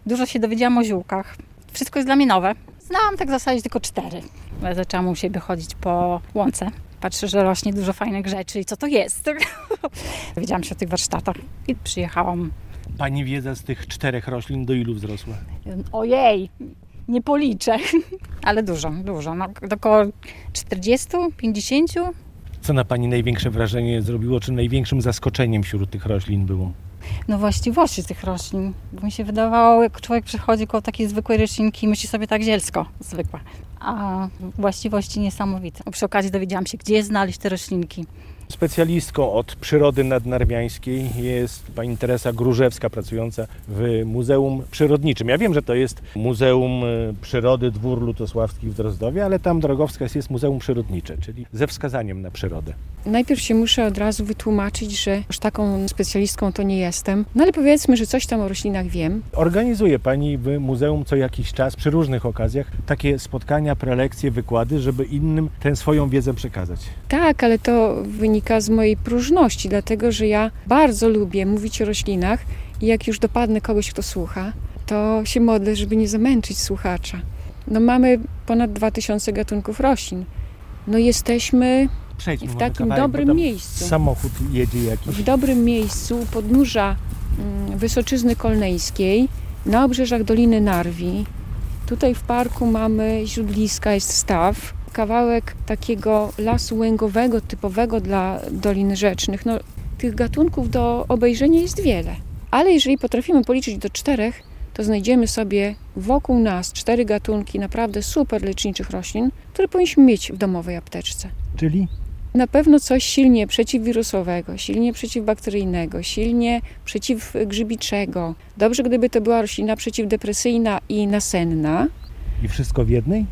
Dużo się dowiedziałam o ziółkach. Wszystko jest dla mnie nowe. Znałam tak w zasadzie tylko 4. Ja zaczęłam u siebie chodzić po łące. Patrzę, że rośnie dużo fajnych rzeczy i co to jest. Dowiedziałam się o tych warsztatach i przyjechałam. Pani wiedza z tych 4 roślin do ilu wzrosła? Ojej, nie policzę, ale dużo. No, około 40, 50. Co na Pani największe wrażenie zrobiło, czy największym zaskoczeniem wśród tych roślin było? No właściwości tych roślin. Bo mi się wydawało, jak człowiek przychodzi koło takiej zwykłej roślinki, myśli sobie tak zielsko, zwykła. A właściwości niesamowite. Przy okazji dowiedziałam się, gdzie znaleźć te roślinki. Specjalistką od przyrody nadnarwiańskiej jest pani Teresa Grużewska, pracująca w Muzeum Przyrodniczym. Ja wiem, że to jest Muzeum Przyrody Dwór Lutosławski w Drozdowie, ale tam drogowskaz jest Muzeum Przyrodnicze, czyli ze wskazaniem na przyrodę. Najpierw się muszę od razu wytłumaczyć, że aż taką specjalistką to nie jestem, no ale powiedzmy, że coś tam o roślinach wiem. Organizuje pani w muzeum co jakiś czas, przy różnych okazjach, takie spotkania, prelekcje, wykłady, żeby innym tę swoją wiedzę przekazać. Tak, ale to wynika z mojej próżności, dlatego że ja bardzo lubię mówić o roślinach i jak już dopadnę kogoś, kto słucha, to się modlę, żeby nie zamęczyć słuchacza. No mamy ponad 2000 gatunków roślin. No jesteśmy Przejdźmy w może takim kawałek, bo dobrym tam miejscu. Samochód jedzie jakiś. W dobrym miejscu u podnóża Wysoczyzny Kolneńskiej, na obrzeżach Doliny Narwi. Tutaj w parku mamy źródliska, jest staw. Kawałek takiego lasu łęgowego, typowego dla dolin rzecznych. No, tych gatunków do obejrzenia jest wiele. Ale jeżeli potrafimy policzyć do 4, to znajdziemy sobie wokół nas 4 gatunki naprawdę super leczniczych roślin, które powinniśmy mieć w domowej apteczce. Czyli? Na pewno coś silnie przeciwwirusowego, silnie przeciwbakteryjnego, silnie przeciwgrzybiczego. Dobrze, gdyby to była roślina przeciwdepresyjna i nasenna. I wszystko w jednej?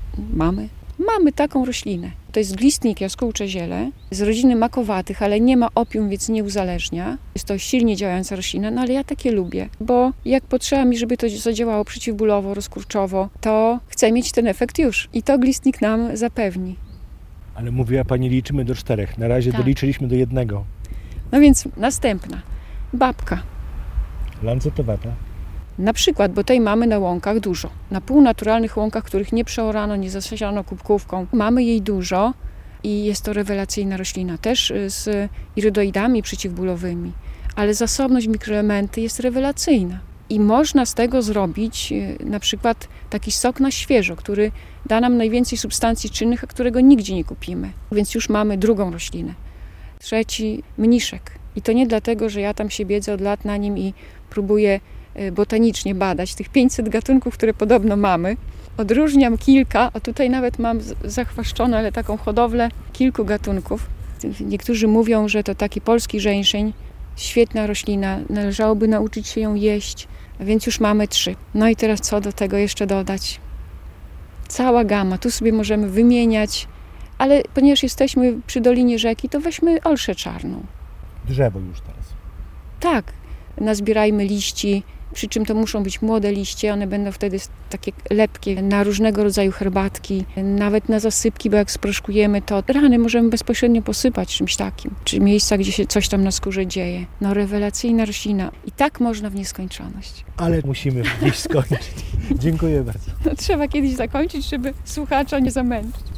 Mamy taką roślinę. To jest glistnik jaskółcze ziele z rodziny makowatych, ale nie ma opium, więc nie uzależnia. Jest to silnie działająca roślina, no ale ja takie lubię, bo jak potrzeba mi, żeby to zadziałało przeciwbólowo, rozkurczowo, to chcę mieć ten efekt już. I to glistnik nam zapewni. Ale mówiła pani, liczymy do 4. Na razie Tak. doliczyliśmy do 1. No więc następna. Babka. Lancetowata. Na przykład, bo tej mamy na łąkach dużo. Na półnaturalnych łąkach, których nie przeorano, nie zasiano kubkówką, mamy jej dużo i jest to rewelacyjna roślina, też z irydoidami przeciwbólowymi, ale zasobność mikroelementy jest rewelacyjna. I można z tego zrobić na przykład taki sok na świeżo, który da nam najwięcej substancji czynnych, a którego nigdzie nie kupimy. Więc już mamy drugą roślinę. 3. mniszek. I to nie dlatego, że ja tam się biedzę od lat na nim i próbuję botanicznie badać tych 500 gatunków, które podobno mamy. Odróżniam kilka, a tutaj nawet mam zachwaszczone, ale taką hodowlę kilku gatunków. Niektórzy mówią, że to taki polski żeńszeń, świetna roślina, należałoby nauczyć się ją jeść, a więc już mamy 3. No i teraz co do tego jeszcze dodać? Cała gama, tu sobie możemy wymieniać, ale ponieważ jesteśmy przy dolinie rzeki, to weźmy olszę czarną. Drzewo już teraz. Tak, nazbierajmy liści, przy czym to muszą być młode liście, one będą wtedy takie lepkie na różnego rodzaju herbatki, nawet na zasypki, bo jak sproszkujemy, to rany możemy bezpośrednio posypać czymś takim, czy miejsca, gdzie się coś tam na skórze dzieje. No rewelacyjna roślina i tak można w nieskończoność. Ale musimy gdzieś skończyć. Dziękuję bardzo. No, trzeba kiedyś zakończyć, żeby słuchacza nie zamęczyć.